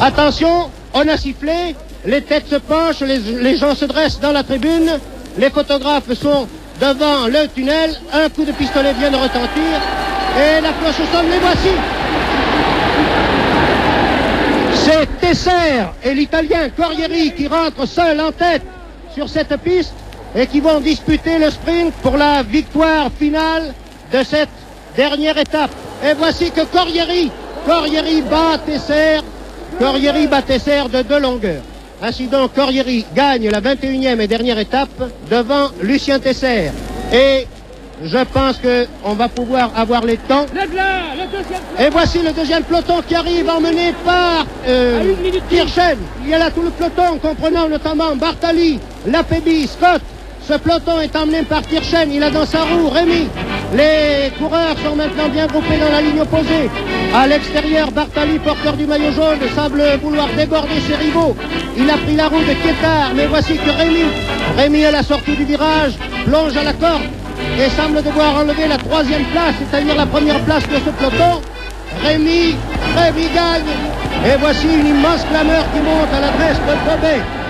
Attention, on a sifflé, les têtes se penchent, les gens se dressent dans la tribune, les photographes sont devant le tunnel, un coup de pistolet vient de retentir, et la cloche sonne, les voici. C'est Tesser et l'Italien Corrieri qui rentrent seuls en tête sur cette piste et qui vont disputer le sprint pour la victoire finale de cette dernière étape. Et voici que Corrieri bat Tesser de 2 longueurs. Ainsi donc, Corrieri gagne la 21e et dernière étape devant Lucien Tesser. Et je pense qu'on va pouvoir avoir les temps. Et voici le deuxième peloton qui arrive, emmené par Kirchen. Il y a là tout le peloton, comprenant notamment Bartali, Lapébi, Scott. Ce peloton est emmené par Kirchen, il a dans sa roue Rémi. Les coureurs sont maintenant bien groupés dans la ligne opposée. À l'extérieur, Bartali, porteur du maillot jaune, semble vouloir déborder ses rivaux. Il a pris la roue de Kétard, mais voici que Rémi à la sortie du virage, plonge à la corde et semble devoir enlever la 3e place, c'est-à-dire la première place de ce peloton. Rémi gagne. Et voici une immense clameur qui monte à l'adresse de Tobé.